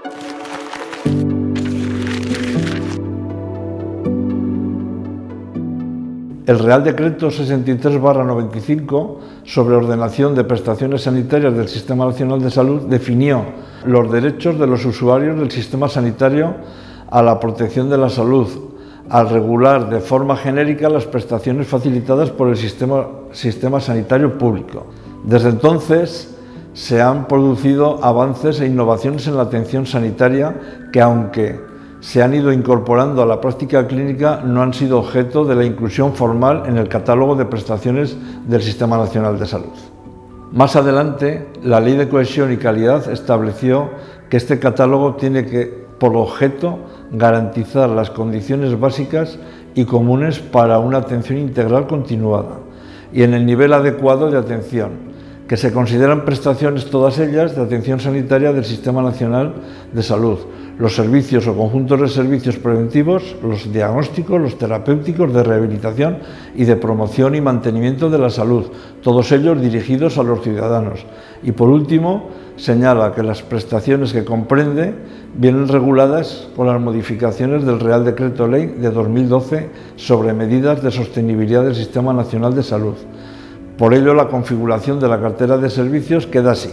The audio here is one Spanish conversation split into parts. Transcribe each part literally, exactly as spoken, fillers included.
El Real Decreto sesenta y tres barra noventa y cinco sobre ordenación de prestaciones sanitarias del Sistema Nacional de Salud definió los derechos de los usuarios del sistema sanitario a la protección de la salud, al regular de forma genérica las prestaciones facilitadas por el sistema, sistema sanitario público. Desde entonces se han producido avances e innovaciones en la atención sanitaria que, aunque se han ido incorporando a la práctica clínica, no han sido objeto de la inclusión formal en el catálogo de prestaciones del Sistema Nacional de Salud. Más adelante, la Ley de Cohesión y Calidad estableció que este catálogo tiene que, por objeto, garantizar las condiciones básicas y comunes para una atención integral continuada y en el nivel adecuado de atención, que se consideran prestaciones todas ellas de atención sanitaria del Sistema Nacional de Salud, los servicios o conjuntos de servicios preventivos, los diagnósticos, los terapéuticos, de rehabilitación y de promoción y mantenimiento de la salud, todos ellos dirigidos a los ciudadanos. Y por último, señala que las prestaciones que comprende vienen reguladas con las modificaciones del Real Decreto Ley de dos mil doce sobre medidas de sostenibilidad del Sistema Nacional de Salud. Por ello, la configuración de la cartera de servicios queda así.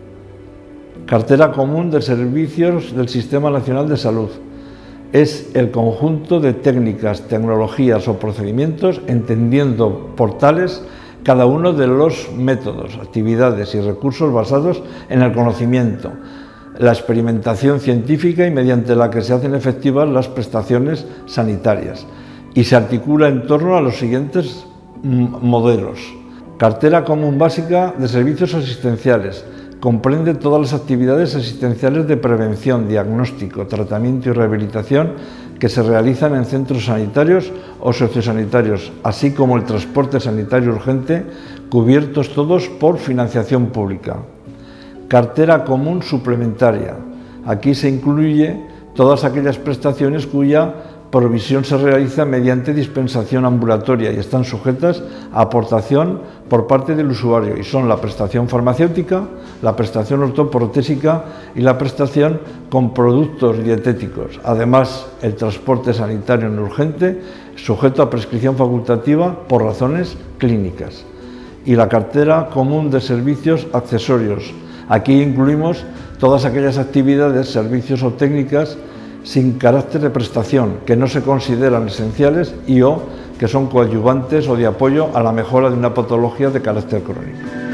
Cartera común de servicios del Sistema Nacional de Salud. Es el conjunto de técnicas, tecnologías o procedimientos, entendiendo por tales cada uno de los métodos, actividades y recursos basados en el conocimiento, la experimentación científica y mediante la que se hacen efectivas las prestaciones sanitarias, y se articula en torno a los siguientes modelos. Cartera común básica de servicios asistenciales. Comprende todas las actividades asistenciales de prevención, diagnóstico, tratamiento y rehabilitación que se realizan en centros sanitarios o sociosanitarios, así como el transporte sanitario urgente, cubiertos todos por financiación pública. Cartera común suplementaria. Aquí se incluye todas aquellas prestaciones cuya provisión se realiza mediante dispensación ambulatoria y están sujetas a aportación por parte del usuario, y son la prestación farmacéutica, la prestación ortoprotésica y la prestación con productos dietéticos. Además, el transporte sanitario no urgente sujeto a prescripción facultativa por razones clínicas. Y la cartera común de servicios accesorios. Aquí incluimos todas aquellas actividades, servicios o técnicas sin carácter de prestación, que no se consideran esenciales y o que son coadyuvantes o de apoyo a la mejora de una patología de carácter crónico.